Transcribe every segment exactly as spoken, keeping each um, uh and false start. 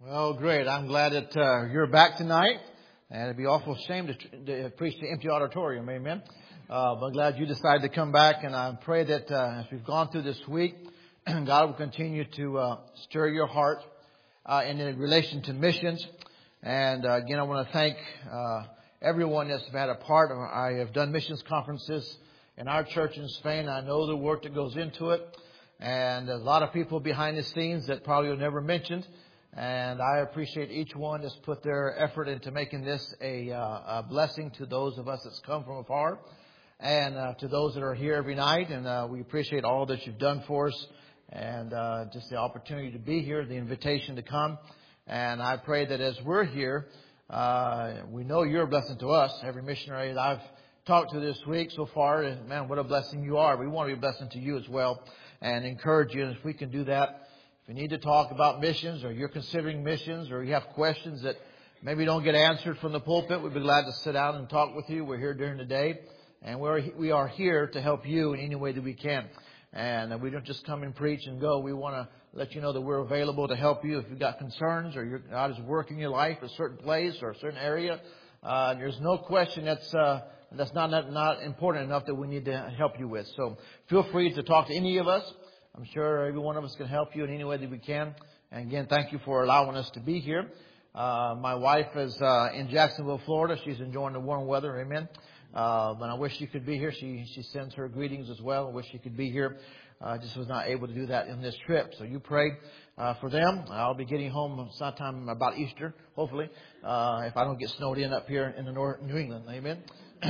Well, great. I'm glad that uh, you're back tonight. And it'd be awful shame to, to preach the empty auditorium. Amen. Uh, but I'm glad you decided to come back. And I pray that uh, as we've gone through this week, God will continue to uh, stir your heart uh, in relation to missions. And uh, again, I want to thank uh, everyone that's been a part of. I have done missions conferences in our church in Spain. I know the work that goes into it. And a lot of people behind the scenes that probably were never mentioned. And I appreciate each one that's put their effort into making this a, uh, a blessing to those of us that's come from afar and uh, to those that are here every night. And uh, we appreciate all that you've done for us and uh, just the opportunity to be here, the invitation to come. And I pray that as we're here, uh, we know you're a blessing to us. Every missionary that I've talked to this week so far, and man, what a blessing you are. We want to be a blessing to you as well and encourage you. And if we can do that, if you need to talk about missions or you're considering missions or you have questions that maybe don't get answered from the pulpit, we'd be glad to sit down and talk with you. We're here during the day and we're, we are here to help you in any way that we can. And we don't just come and preach and go. We want to let you know that we're available to help you if you've got concerns or you're, God is working your life a certain place or a certain area. Uh, there's no question that's, uh, that's not, not, not important enough that we need to help you with. So feel free to talk to any of us. I'm sure every one of us can help you in any way that we can. And again, thank you for allowing us to be here. Uh, my wife is uh, in Jacksonville, Florida. She's enjoying the warm weather. Amen. Uh, but I wish she could be here. She she sends her greetings as well. I wish she could be here. Uh, just was not able to do that in this trip. So you pray uh, for them. I'll be getting home sometime about Easter, hopefully, uh, if I don't get snowed in up here in the North New England. Amen.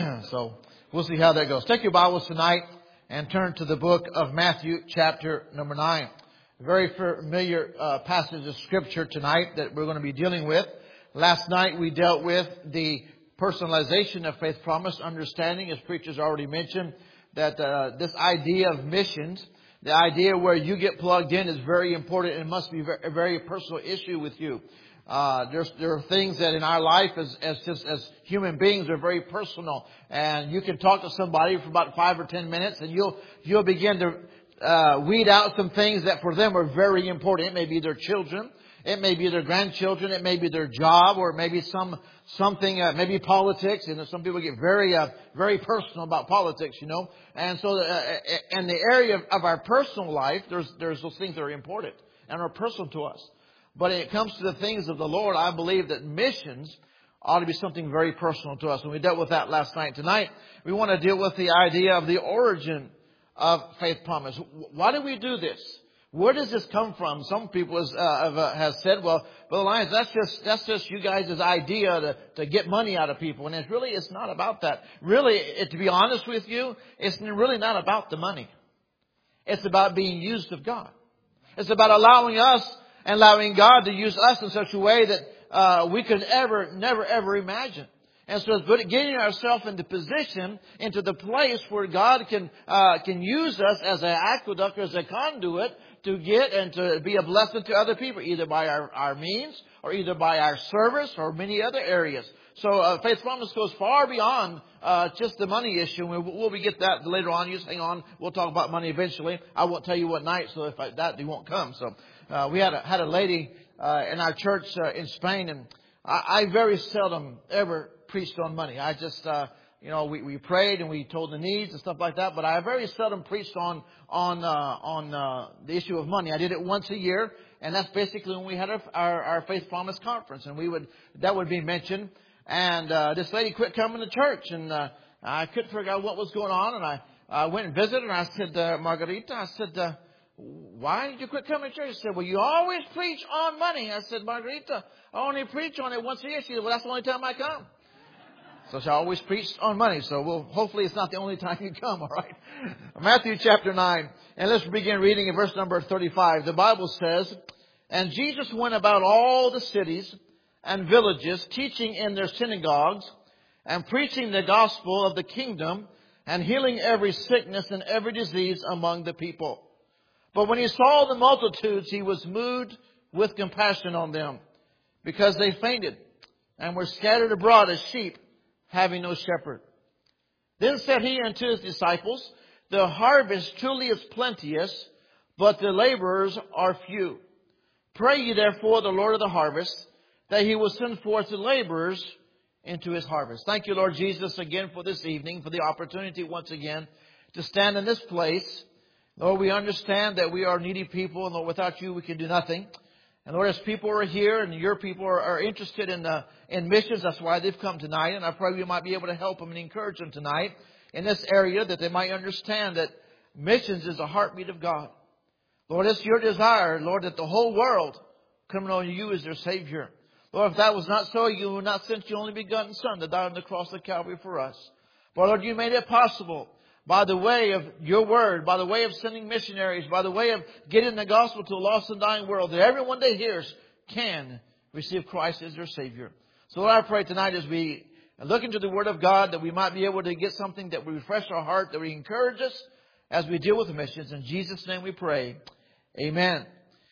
So we'll see how that goes. Take your Bibles tonight and turn to the book of Matthew, chapter number nine. A very familiar uh, passage of Scripture tonight that we're going to be dealing with. Last night we dealt with the personalization of faith promise, understanding, as preachers already mentioned, that uh, this idea of missions, the idea where you get plugged in is very important and must be a very personal issue with you. Uh, there's, there are things that in our life as, as just as human beings are very personal, and you can talk to somebody for about five or ten minutes, and you'll you'll begin to uh, weed out some things that for them are very important. It may be their children, it may be their grandchildren, it may be their job, or maybe some something, uh, maybe politics. And some people get very uh, very personal about politics, you know. And so, uh, in the area of, of our personal life, there's there's those things that are important and are personal to us. But when it comes to the things of the Lord, I believe that missions ought to be something very personal to us. And we dealt with that last night. Tonight, we want to deal with the idea of the origin of faith promise. Why do we do this? Where does this come from? Some people has, uh, have, uh, has said, well, Brother Lyons, that's just, that's just you guys' idea to, to get money out of people. And it's really, it's not about that. Really, it, to be honest with you, it's really not about the money. It's about being used of God. It's about allowing us and allowing God to use us in such a way that uh, we could ever, never, ever imagine. And so it's getting ourselves into position, into the place where God can uh, can use us as an aqueduct, as a conduit to get and to be a blessing to other people, either by our, our means or either by our service or many other areas. So uh, faith promise goes far beyond uh, just the money issue. We'll, we'll get that later on. You just hang on. We'll talk about money eventually. I won't tell you what night, so if I, that, you won't come. So uh, we had a, had a lady uh, in our church uh, in Spain, and I, I very seldom ever preached on money. I just, uh, you know, we, we prayed and we told the needs and stuff like that, but I very seldom preached on on uh, on uh, the issue of money. I did it once a year, and that's basically when we had our, our, our Faith Promise conference, and we would that would be mentioned. And uh, this lady quit coming to church, and uh, I couldn't figure out what was going on, and I uh, went and visited, and I said, uh, Margarita, I said, uh, why did you quit coming to church? She said, well, you always preach on money. I said, Margarita, I only preach on it once a year. She said, well, that's the only time I come. So she always preached on money. So we'll, hopefully it's not the only time you come, all right? Matthew chapter nine. And let's begin reading in verse number thirty-five. The Bible says, and Jesus went about all the cities and villages, teaching in their synagogues and preaching the gospel of the kingdom and healing every sickness and every disease among the people. But when he saw the multitudes, he was moved with compassion on them, because they fainted and were scattered abroad as sheep, having no shepherd. Then said he unto his disciples, the harvest truly is plenteous, but the laborers are few. Pray ye therefore the Lord of the harvest, that He will send forth the laborers into His harvest. Thank you, Lord Jesus, again for this evening, for the opportunity once again to stand in this place. Lord, we understand that we are needy people, and Lord, without You we can do nothing. And Lord, as people are here and Your people are, are interested in uh, in missions, that's why they've come tonight. And I pray we might be able to help them and encourage them tonight in this area, that they might understand that missions is the heartbeat of God. Lord, it's Your desire, Lord, that the whole world come to know You as their Savior. Lord, if that was not so, You would not send Your only begotten Son to die on the cross of Calvary for us. But Lord, You made it possible by the way of Your Word, by the way of sending missionaries, by the way of getting the gospel to a lost and dying world, that everyone that hears can receive Christ as their Savior. So Lord, I pray tonight as we look into the Word of God, that we might be able to get something that will refresh our heart, that will encourage us as we deal with missions. In Jesus' name we pray. Amen.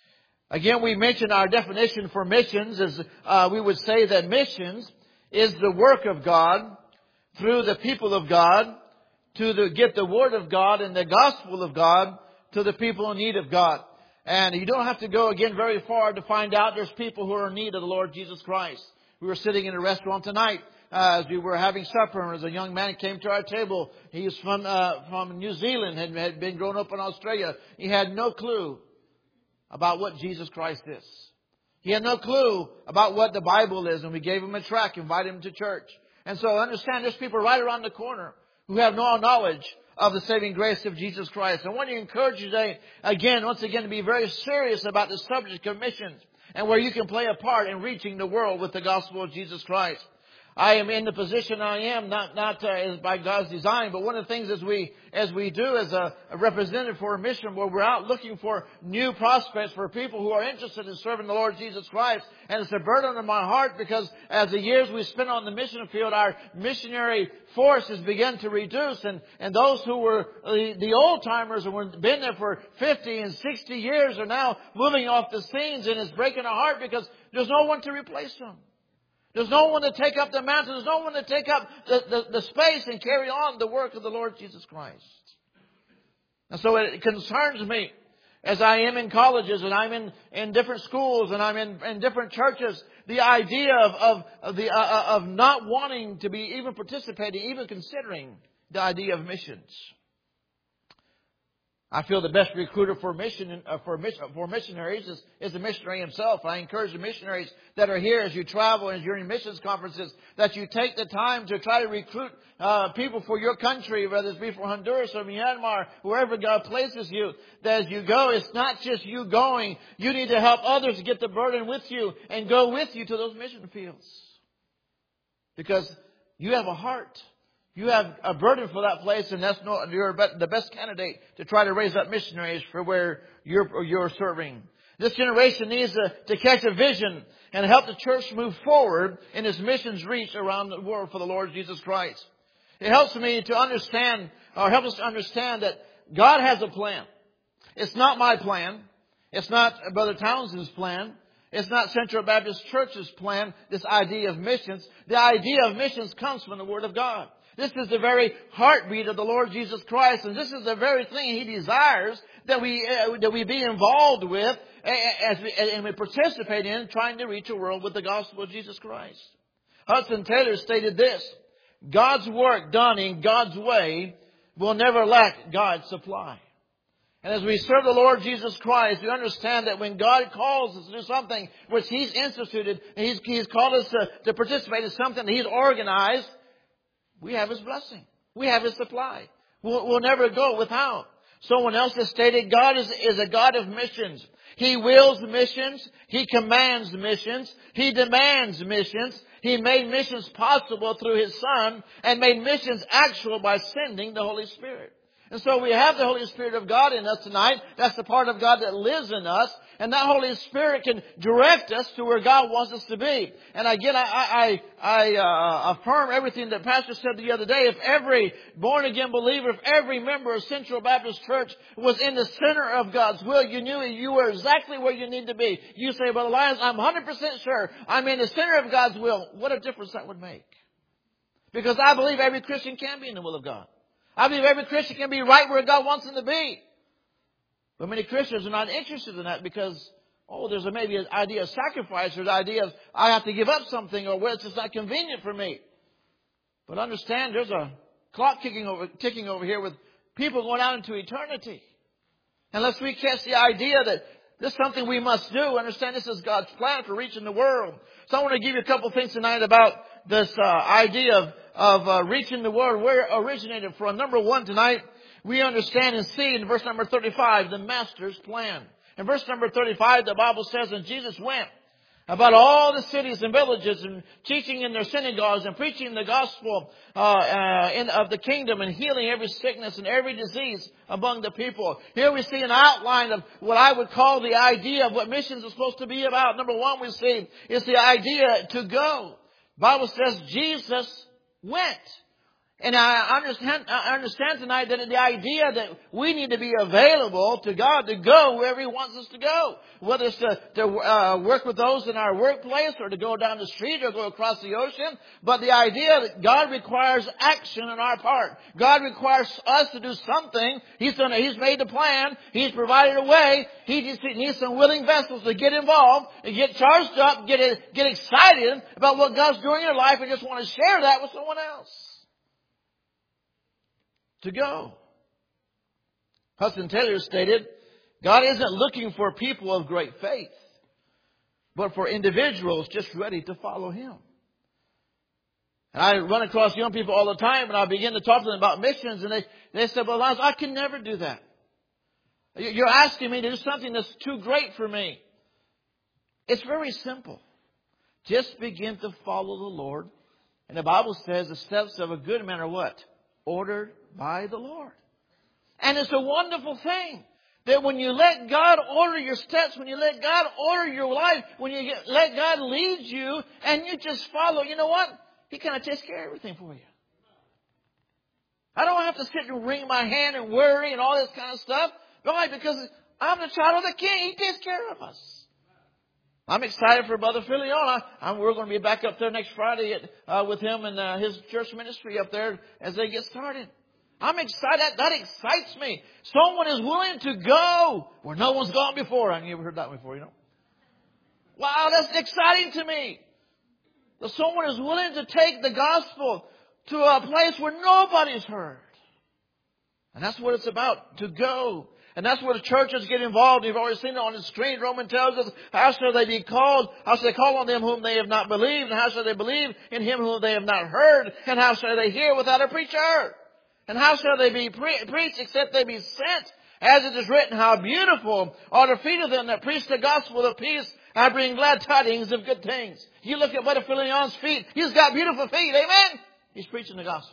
Again, we mentioned our definition for missions is uh, we would say that missions is the work of God through the people of God to the, get the Word of God and the gospel of God to the people in need of God. And you don't have to go again very far to find out there's people who are in need of the Lord Jesus Christ. We were sitting in a restaurant tonight uh, as we were having supper, and as a young man came to our table. He was from uh, from New Zealand, had, had been grown up in Australia. He had no clue about what Jesus Christ is. He had no clue about what the Bible is, and we gave him a tract, invited him to church. And so understand, there's people right around the corner who have no knowledge of the saving grace of Jesus Christ. I want to encourage you today, again, once again, to be very serious about the subject of missions and where you can play a part in reaching the world with the gospel of Jesus Christ. I am in the position I am, not not uh, by God's design, but one of the things as we as we do as a, a representative for a mission, where we're out looking for new prospects for people who are interested in serving the Lord Jesus Christ. And it's a burden on my heart, because as the years we spent on the mission field, our missionary force has begun to reduce, and and those who were the, the old timers who have been there for fifty and sixty years are now moving off the scenes, and it's breaking our heart because there's no one to replace them. There's no one to take up the mantle. There's no one to take up the, the, the space and carry on the work of the Lord Jesus Christ. And so it concerns me, as I am in colleges and I'm in, in different schools and I'm in, in different churches, the idea of, of, of, the, uh, of not wanting to be even participating, even considering the idea of missions. I feel the best recruiter for mission uh, for mission, for missionaries is, is the missionary himself. I encourage the missionaries that are here as you travel and during missions conferences, that you take the time to try to recruit uh, people for your country, whether it be for Honduras or Myanmar, wherever God places you. That as you go, it's not just you going. You need to help others get the burden with you and go with you to those mission fields, because you have a heart. You have a burden for that place, and that's not, you're the best candidate to try to raise up missionaries for where you're, you're serving. This generation needs to, to catch a vision and help the church move forward in its missions reach around the world for the Lord Jesus Christ. It helps me to understand, or helps us to understand, that God has a plan. It's not my plan. It's not Brother Townsend's plan. It's not Central Baptist Church's plan, this idea of missions. The idea of missions comes from the Word of God. This is the very heartbeat of the Lord Jesus Christ, and this is the very thing He desires that we uh, that we be involved with as we, and we participate in, trying to reach a world with the gospel of Jesus Christ. Hudson Taylor stated this: God's work done in God's way will never lack God's supply. And as we serve the Lord Jesus Christ, we understand that when God calls us to do something which He's instituted, and He's, he's called us to, to participate in something that He's organized, we have His blessing. We have His supply. We'll, we'll never go without. Someone else has stated, God is, is a God of missions. He wills missions. He commands missions. He demands missions. He made missions possible through His Son, and made missions actual by sending the Holy Spirit. And so we have the Holy Spirit of God in us tonight. That's the part of God that lives in us. And that Holy Spirit can direct us to where God wants us to be. And again, I, I, I uh, affirm everything that Pastor said the other day. If every born-again believer, if every member of Central Baptist Church was in the center of God's will, you knew you were exactly where you need to be. You say, Brother Lyons, I'm one hundred percent sure I'm in the center of God's will. What a difference that would make. Because I believe every Christian can be in the will of God. I believe every Christian can be right where God wants them to be. But many Christians are not interested in that because Oh, there's a, maybe an idea of sacrifice, or the idea of I have to give up something, or where it's just not convenient for me. But understand, there's a clock ticking over, ticking over here with people going out into eternity. Unless we catch the idea that this is something we must do. Understand, this is God's plan for reaching the world. So I want to give you a couple things tonight about this uh, idea of, of uh, reaching the world, where it originated from. Number one tonight, we understand and see in verse number thirty-five, the Master's plan. In verse number thirty-five, the Bible says, and Jesus went about all the cities and villages and teaching in their synagogues and preaching the gospel uh, uh, in, of the kingdom and healing every sickness and every disease among the people. Here we see an outline of what I would call the idea of what missions is supposed to be about. Number one we see is the idea to go. The Bible says Jesus went. And I understand, I understand tonight that the idea that we need to be available to God to go wherever He wants us to go. Whether it's to, to uh, work with those in our workplace, or to go down the street, or go across the ocean. But the idea that God requires action on our part. God requires us to do something. He's done, He's made the plan. He's provided a way. He just needs some willing vessels to get involved, and get charged up, get, get excited about what God's doing in your life, and just want to share that with someone else. To go. Hudson Taylor stated, God isn't looking for people of great faith, but for individuals just ready to follow Him. And I run across young people all the time, and I begin to talk to them about missions, and they, they say, well, Lance, I can never do that. You're asking me to do something that's too great for me. It's very simple. Just begin to follow the Lord. And the Bible says the steps of a good man are what? Ordered by the Lord. And it's a wonderful thing that when you let God order your steps, when you let God order your life, when you get, let God lead you and you just follow, you know what? He kind of takes care of everything for you. I don't have to sit and wring my hand and worry and all this kind of stuff. Why? Because I'm the child of the King. He takes care of us. I'm excited for Brother Filion. I, I'm, we're going to be back up there next Friday at, uh, with him and uh, his church ministry up there as they get started. I'm excited. That, that excites me. Someone is willing to go where no one's gone before. Have you ever heard that before, you know? Wow, that's exciting to me. That someone is willing to take the gospel to a place where nobody's heard. And that's what it's about, to go. And that's where the churches get involved. You've already seen it on the screen. Romans tells us, how shall they be called? How shall they call on them whom they have not believed? And how shall they believe in Him whom they have not heard? And how shall they hear without a preacher? And how shall they be pre- preached except they be sent? As it is written, how beautiful are the feet of them that preach the gospel of peace and bring glad tidings of good things. You look at Brother Filion's feet. He's got beautiful feet. Amen? He's preaching the gospel.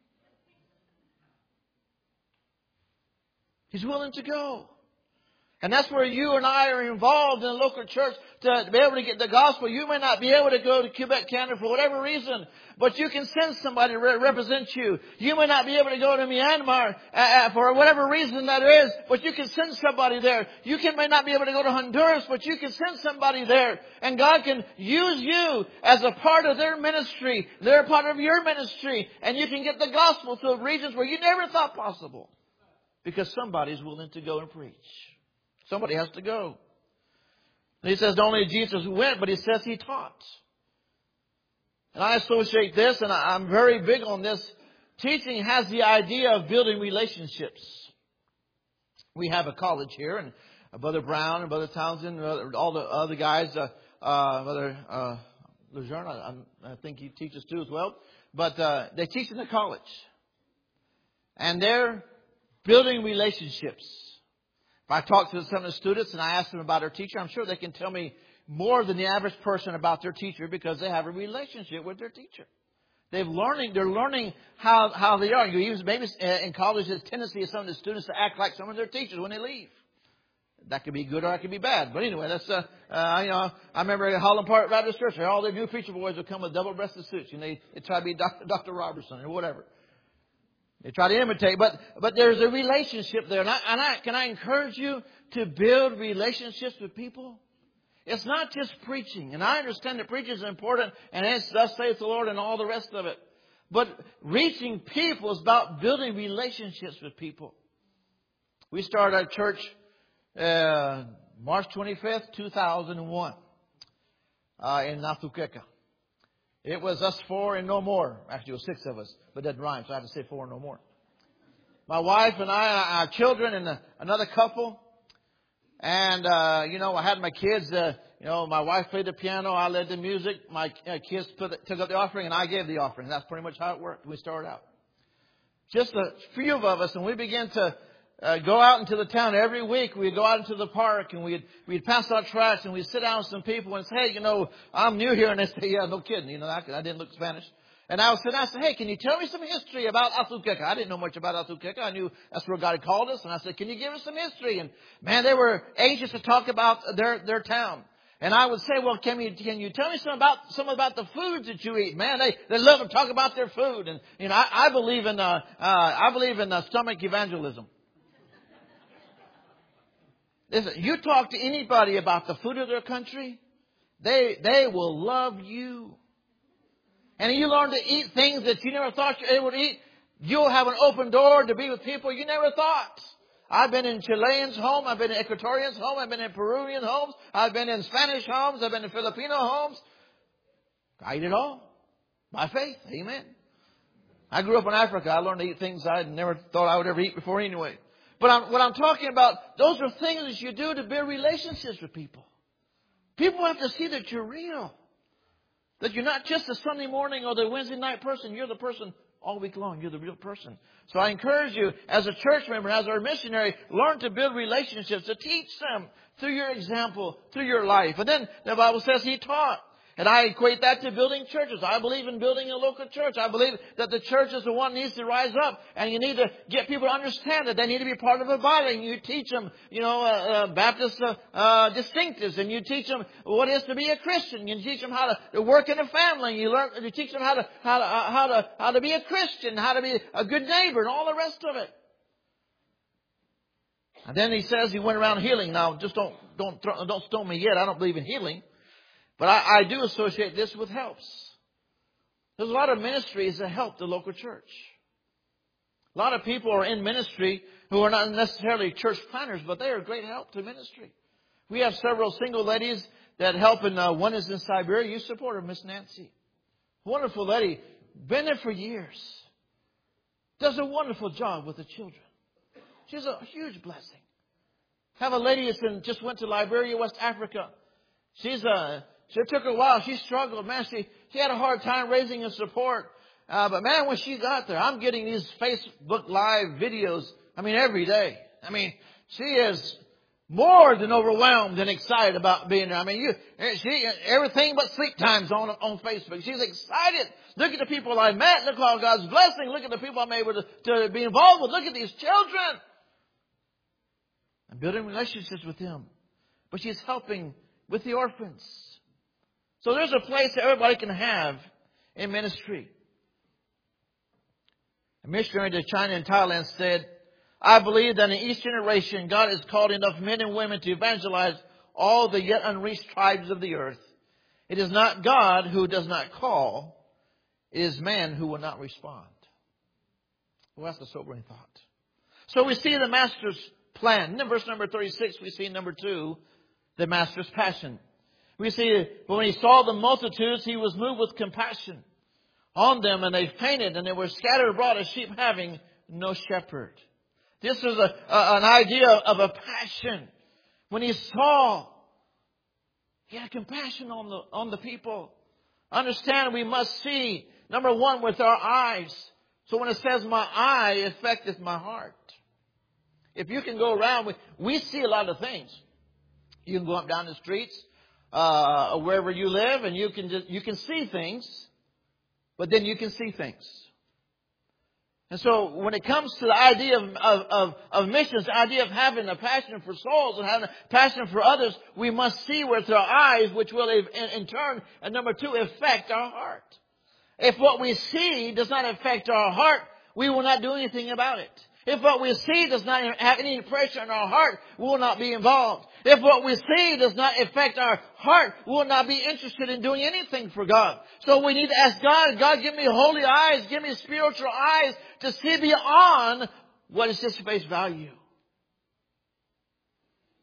He's willing to go. And that's where you and I are involved in a local church to be able to get the gospel. You may not be able to go to Quebec, Canada for whatever reason, but you can send somebody to re- represent you. You may not be able to go to Myanmar uh, for whatever reason that is, but you can send somebody there. You can, may not be able to go to Honduras, but you can send somebody there. And God can use you as a part of their ministry. They're a part of your ministry. And you can get the gospel to regions where you never thought possible. Because somebody's willing to go and preach. Somebody has to go. And he says not only Jesus went, but he says He taught. And I associate this, and I'm very big on this. Teaching has the idea of building relationships. We have a college here, and Brother Brown and Brother Townsend, all the other guys, uh, uh, Brother uh, Lejeune, I, I think he teaches too as well. But uh, they teach in the college. And they're building relationships. If I talk to some of the students and I ask them about their teacher, I'm sure they can tell me more than the average person about their teacher because they have a relationship with their teacher. They've learning, they're learning how, how they are. You use maybe in college the tendency of some of the students to act like some of their teachers when they leave. That could be good or that could be bad. But anyway, that's uh, uh you know, I remember at Holland Park Baptist Church, all their new preacher boys would come with double-breasted suits, and they, they try to be Doctor Doctor Robertson or whatever. They try to imitate, but but there's a relationship there. And, I, and I, can I encourage you to build relationships with people? It's not just preaching. And I understand that preaching is important, and it's thus saith the Lord and all the rest of it. But reaching people is about building relationships with people. We started our church uh, March twenty-fifth, two thousand one, uh, in Nathukeka. It was us four and no more. Actually, it was six of us, but it doesn't rhyme, so I have to say four and no more. My wife and I, our children, and uh, another couple. And, uh, you know, I had my kids, uh, you know, my wife played the piano, I led the music, my uh, kids put, took up the offering, and I gave the offering. That's pretty much how it worked. We started out. Just a few of us, and we began to uh, go out into the town every week. We'd go out into the park, and we'd, we'd pass out tracts, and we'd sit down with some people and say, hey, you know, I'm new here. And they say, yeah, no kidding. You know, I, I didn't look Spanish. And I was sitting, I said, hey, can you tell me some history about Azuqueca? I didn't know much about Azuqueca. I knew that's where God had called us. And I said, can you give us some history? And man, they were anxious to talk about their, their town. And I would say, well, can you, can you tell me some about, some about the foods that you eat? Man, they, they love to talk about their food. And, you know, I, I believe in, uh, uh, I believe in uh, stomach evangelism. Listen, you talk to anybody about the food of their country, they, they will love you. And you learn to eat things that you never thought you were able to eat. You'll have an open door to be with people you never thought. I've been in Chileans' home. I've been in Ecuadorians' home. I've been in Peruvian homes. I've been in Spanish homes. I've been in Filipino homes. I eat it all. By faith. Amen. I grew up in Africa. I learned to eat things I never thought I would ever eat before anyway. But I'm, what I'm talking about, those are things that you do to build relationships with people. People have to see that you're real. That you're not just a Sunday morning or the Wednesday night person. You're the person all week long. You're the real person. So I encourage you, as a church member, as our missionary, learn to build relationships, to teach them through your example, through your life. And then the Bible says He taught. And I equate that to building churches. I believe in building a local church. I believe that the church is the one that needs to rise up. And you need to get people to understand that they need to be part of a body. And you teach them, you know, uh, uh, Baptist uh, uh, distinctives. And you teach them what it is to be a Christian. You teach them how to, to work in a family. And you learn, you teach them how to, how to, uh, how to, how to be a Christian, how to be a good neighbor, and all the rest of it. And then he says he went around healing. Now, just don't, don't, don't stone me yet. I don't believe in healing. But I, I do associate this with helps. There's a lot of ministries that help the local church. A lot of people are in ministry who are not necessarily church planners, but they are a great help to ministry. We have several single ladies that help, and uh, one is in Siberia. You support her, Miss Nancy. Wonderful lady. Been there for years. Does a wonderful job with the children. She's a huge blessing. Have a lady that's in, just went to Liberia, West Africa. She's a... So it took her a while. She struggled. Man, she, she had a hard time raising her support. Uh, but man, when she got there, I'm getting these Facebook Live videos, I mean, every day. I mean, she is more than overwhelmed and excited about being there. I mean, you, she, everything but sleep times on, on Facebook. She's excited. Look at the people I met. Look at God's blessing. Look at the people I'm able to, to be involved with. Look at these children. I'm building relationships with them. But she's helping with the orphans. So there's a place that everybody can have in ministry. A missionary to China and Thailand said, I believe that in each generation God has called enough men and women to evangelize all the yet unreached tribes of the earth. It is not God who does not call. It is man who will not respond. Well, that's a sobering thought. So we see the Master's plan. In verse number thirty-six, we see number two, the Master's passion. We see when he saw the multitudes, he was moved with compassion on them, and they fainted, and they were scattered abroad as sheep having no shepherd. This is a, a, an idea of a passion. When he saw, he had compassion on the, on the people. Understand, we must see, number one, with our eyes. So when it says my eye affecteth my heart. If you can go around, we, we see a lot of things. You can go up down the streets. Uh, wherever you live, and you can just, you can see things, but then you can see things. And so when it comes to the idea of, of, of, of missions, the idea of having a passion for souls and having a passion for others, we must see with our eyes, which will in, in turn, and number two, affect our heart. If what we see does not affect our heart, we will not do anything about it. If what we see does not have any pressure in our heart, we will not be involved. If what we see does not affect our heart, we will not be interested in doing anything for God. So we need to ask God, God, give me holy eyes, give me spiritual eyes to see beyond what is just face value.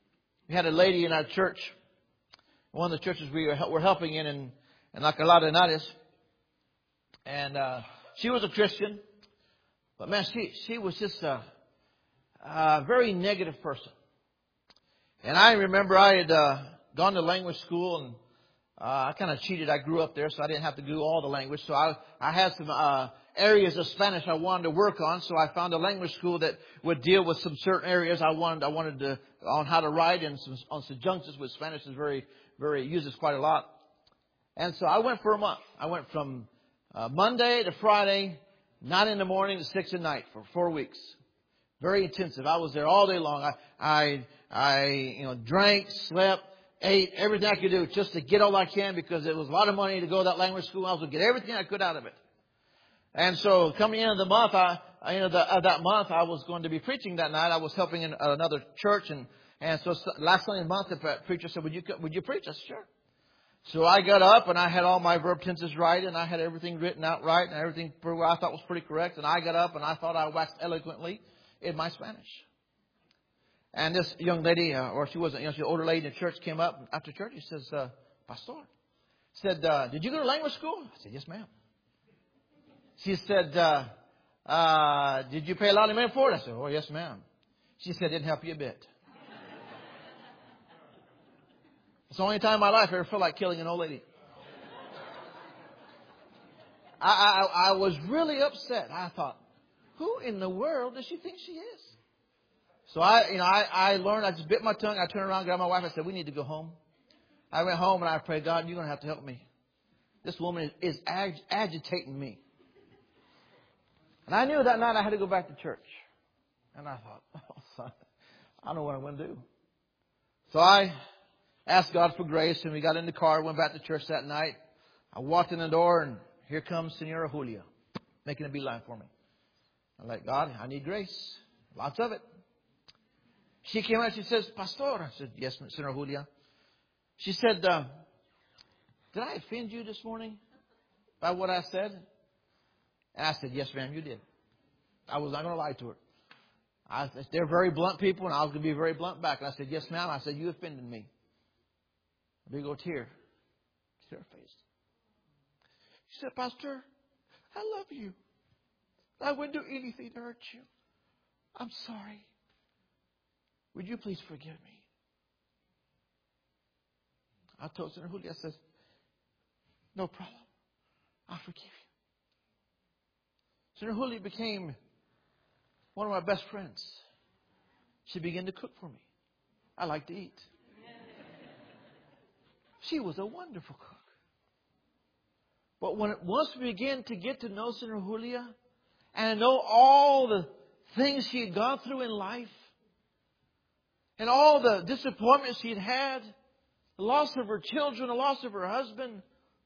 We had a lady in our church, one of the churches we were, were helping in, in, in Alcalá de Henares. And uh, she was a Christian. But man, she, she was just a, a very negative person. And I remember I had uh, gone to language school, and uh, I kind of cheated. I grew up there, so I didn't have to do all the language. So I, I had some uh, areas of Spanish I wanted to work on. So I found a language school that would deal with some certain areas I wanted. I wanted to on how to write and some on subjunctives, which Spanish is very, very uses quite a lot. And so I went for a month. I went from uh, Monday to Friday, nine in the morning to six at night for four weeks. Very intensive. I was there all day long. I, I, I, you know, drank, slept, ate, everything I could do just to get all I can, because it was a lot of money to go to that language school. I was going to get everything I could out of it. And so coming into the month, I, I you know, the, uh, that month I was going to be preaching that night. I was helping in another church, and, and so last Sunday of the month, the preacher said, "Would you would you preach?" I said, "Sure." So I got up and I had all my verb tenses right, and I had everything written out right, and everything I thought was pretty correct. And I got up and I thought I waxed eloquently in my Spanish. And this young lady, uh, or she wasn't, you know, she was an older lady in the church, came up after church. She says, uh, "Pastor," said, uh, "Did you go to language school?" I said, "Yes, ma'am." She said, uh, uh, "Did you pay a lot of money for it?" I said, "Oh, yes, ma'am." She said, "Didn't help you a bit." It's the only time in my life I ever felt like killing an old lady. I, I, I was really upset. I thought, who in the world does she think she is? So I, you know, I, I learned. I just bit my tongue. I turned around, got my wife. I said, "We need to go home." I went home and I prayed, "God, you're going to have to help me. This woman is, is ag- agitating me." And I knew that night I had to go back to church. And I thought, oh, son, I don't know what I'm going to do. So I asked God for grace, and we got in the car, went back to church that night. I walked in the door, and here comes Senora Julia, making a beeline for me. I'm like, "God, I need grace. Lots of it." She came out, she says, "Pastor." I said, "Yes, Senora Julia." She said, uh, "Did I offend you this morning by what I said?" And I said, "Yes, ma'am, you did." I was not going to lie to her. I, they're very blunt people, and I was going to be very blunt back. And I said, "Yes, ma'am." I said, "You offended me." A big old tear. Tear her face. She said, "Pastor, I love you. I wouldn't do anything to hurt you. I'm sorry. Would you please forgive me?" I told Senator Julia, I said, "No problem. I'll forgive you." Senator Julia became one of my best friends. She began to cook for me. I like to eat. She was a wonderful cook. But when once we began to get to know Senator Julia and know all the things she had gone through in life and all the disappointments she had had, the loss of her children, the loss of her husband,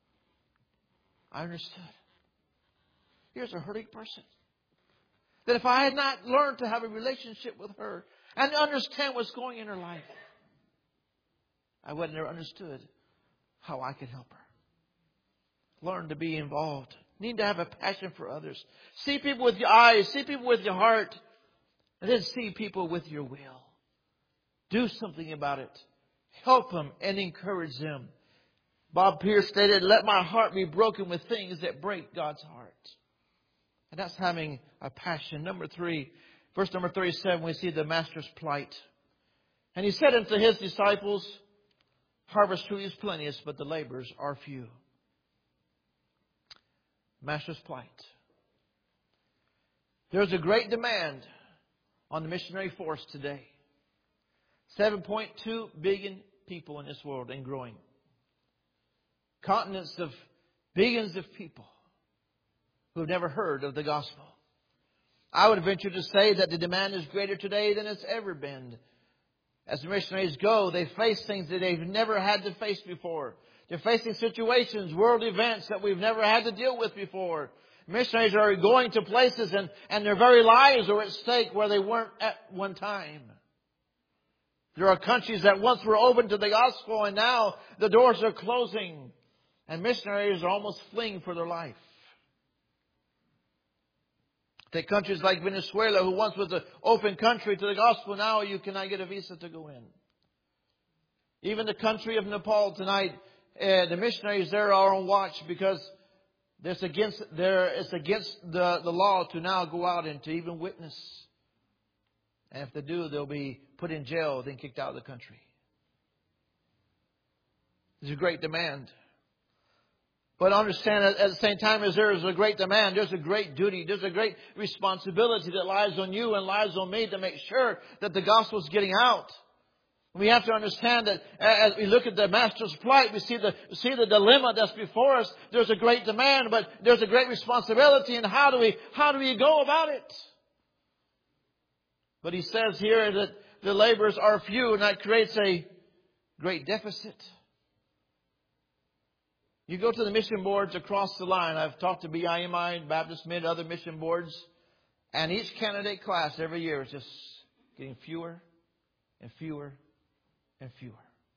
I understood. Here's a hurting person. That if I had not learned to have a relationship with her and understand what's going in her life, I would have never understood how I could help her. Learn to be involved. Need to have a passion for others. See people with your eyes. See people with your heart. And then see people with your will. Do something about it. Help them and encourage them. Bob Pierce stated, "Let my heart be broken with things that break God's heart." And that's having a passion. Number three, verse number thirty-seven, we see the master's plight. "And he said unto his disciples, Harvest truly is plenteous, but the laborers are few." Master's plight. There's a great demand on the missionary force today. seven point two billion people in this world and growing. Continents of billions of people who have never heard of the gospel. I would venture to say that the demand is greater today than it's ever been. As the missionaries go, they face things that they've never had to face before. They're facing situations, world events that we've never had to deal with before. Missionaries are going to places and, and their very lives are at stake where they weren't at one time. There are countries that once were open to the gospel and now the doors are closing. And missionaries are almost fleeing for their life. Take countries like Venezuela, who once was an open country to the gospel. Now you cannot get a visa to go in. Even the country of Nepal tonight, uh, the missionaries there are on watch because it's against, there, it's against the, the law to now go out and to even witness. And if they do, they'll be put in jail, then kicked out of the country. There's a great demand. But understand that at the same time as there is a great demand, there's a great duty, there's a great responsibility that lies on you and lies on me to make sure that the gospel is getting out. We have to understand that as we look at the Master's plight, we see the see the dilemma that's before us. There's a great demand, but there's a great responsibility. And how do we how do we go about it? But he says here that the laborers are few, and that creates a great deficit. You go to the mission boards across the line. I've talked to B I M I, Baptist Mid, other mission boards. And each candidate class every year is just getting fewer and fewer and fewer.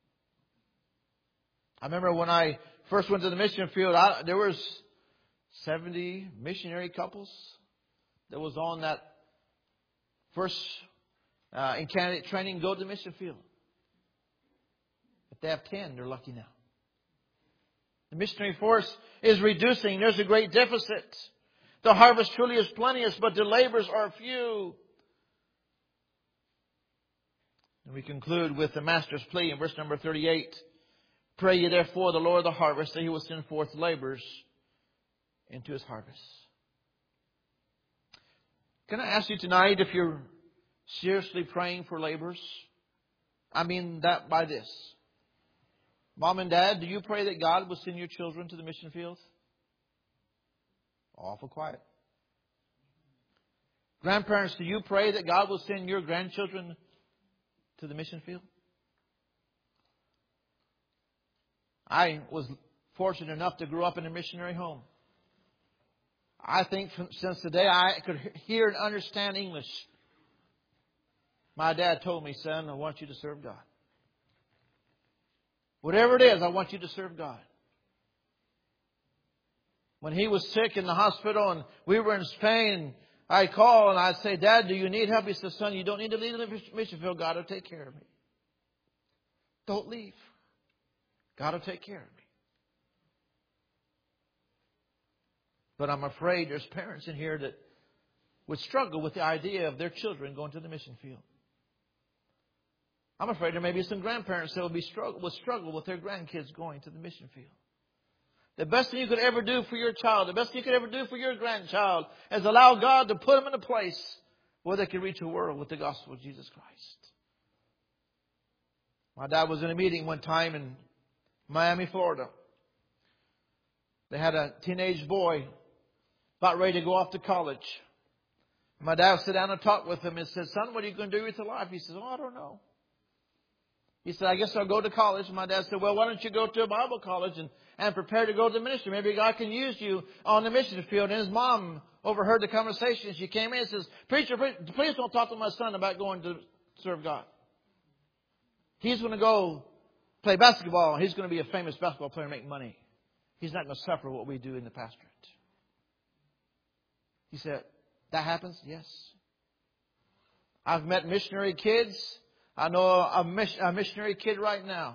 I remember when I first went to the mission field, I, there was seventy missionary couples that was on that first uh, in candidate training, go to the mission field. If they have ten, they're lucky now. The missionary force is reducing. There's a great deficit. The harvest truly is plenteous, but the laborers are few. And we conclude with the Master's plea in verse number thirty-eight. Pray ye therefore the Lord of the harvest that He will send forth laborers into His harvest. Can I ask you tonight if you're seriously praying for laborers? I mean that by this. Mom and Dad, do you pray that God will send your children to the mission field? Awful quiet. Grandparents, do you pray that God will send your grandchildren to the mission field? I was fortunate enough to grow up in a missionary home. I think from, since the day I could hear and understand English, my dad told me, son, I want you to serve God. Whatever it is, I want you to serve God. When he was sick in the hospital and we were in Spain, I'd call and I'd say, Dad, do you need help? He said, son, you don't need to leave the mission field. God will take care of me. Don't leave. God will take care of me. But I'm afraid there's parents in here that would struggle with the idea of their children going to the mission field. I'm afraid there may be some grandparents that will be struggle, will struggle with their grandkids going to the mission field. The best thing you could ever do for your child, the best thing you could ever do for your grandchild is allow God to put them in a place where they can reach a world with the gospel of Jesus Christ. My dad was in a meeting one time in Miami, Florida. They had a teenage boy about ready to go off to college. My dad sat down and talked with him and said, son, what are you going to do with your life? He says, oh, I don't know. He said, I guess I'll go to college. And my dad said, well, why don't you go to a Bible college and, and prepare to go to the ministry? Maybe God can use you on the mission field. And his mom overheard the conversation. She came in and says, preacher, please don't talk to my son about going to serve God. He's going to go play basketball. He's going to be a famous basketball player and make money. He's not going to suffer what we do in the pastorate. He said, that happens? Yes. I've met missionary kids. I know a, mission, a missionary kid right now.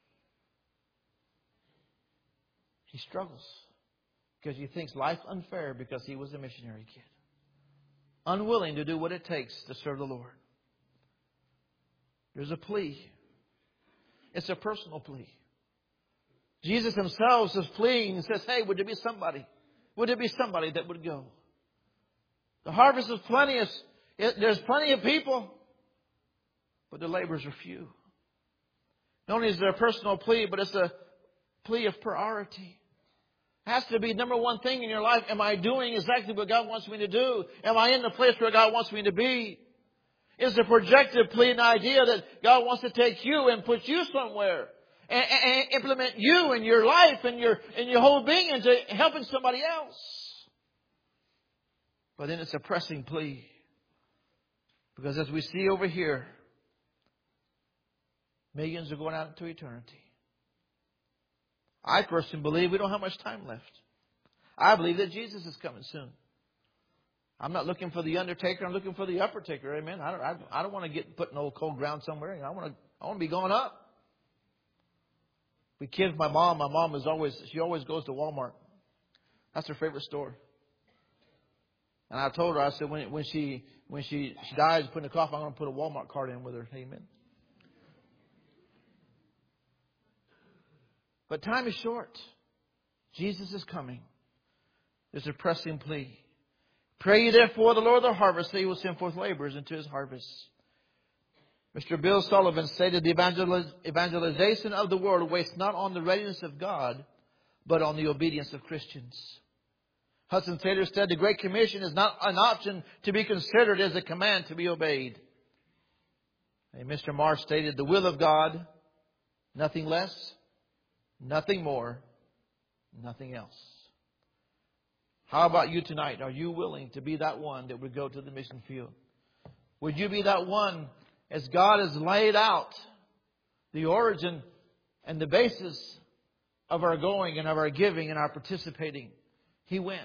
He struggles because he thinks life's unfair because he was a missionary kid. Unwilling to do what it takes to serve the Lord. There's a plea. It's a personal plea. Jesus himself is pleading and says, hey, would there be somebody? Would there be somebody that would go? The harvest is plenteous. There's plenty of people. But the laborers are few. Not only is there a personal plea, but it's a plea of priority. It has to be number one thing in your life. Am I doing exactly what God wants me to do? Am I in the place where God wants me to be? It's a projective plea, an idea that God wants to take you and put you somewhere. And, and implement you in your life and your, in your whole being into helping somebody else. But then it's a pressing plea. Because as we see over here, millions are going out into eternity. I personally believe we don't have much time left. I believe that Jesus is coming soon. I'm not looking for the undertaker. I'm looking for the upper taker. Amen. I don't, I, I don't want to get put in old cold ground somewhere. I want to, I want to be going up. We kids, my mom, my mom is always, she always goes to Walmart. That's her favorite store. And I told her, I said, when when she when she, she dies, putting a coffin, I'm going to put a Walmart card in with her. Amen. But time is short. Jesus is coming. There's a pressing plea. Pray ye therefore the Lord of the harvest, that He will send forth laborers into His harvest. Mister Bill Sullivan stated the evangeliz- evangelization of the world wastes not on the readiness of God, but on the obedience of Christians. Hudson Taylor said the Great Commission is not an option to be considered, as a command to be obeyed. And Mister Marsh stated the will of God, nothing less, nothing more, nothing else. How about you tonight? Are you willing to be that one that would go to the mission field? Would you be that one, as God has laid out the origin and the basis of our going and of our giving and our participating? He went.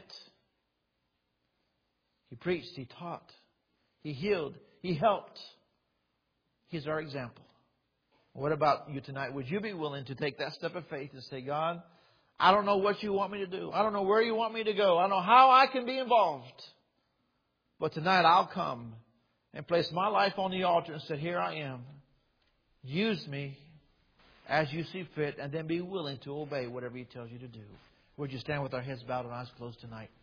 He preached. He taught. He healed. He helped. He's our example. What about you tonight? Would you be willing to take that step of faith and say, God, I don't know what you want me to do. I don't know where you want me to go. I don't know how I can be involved. But tonight I'll come and place my life on the altar and say, here I am. Use me as you see fit, and then be willing to obey whatever He tells you to do. Would you stand with our heads bowed and eyes closed tonight?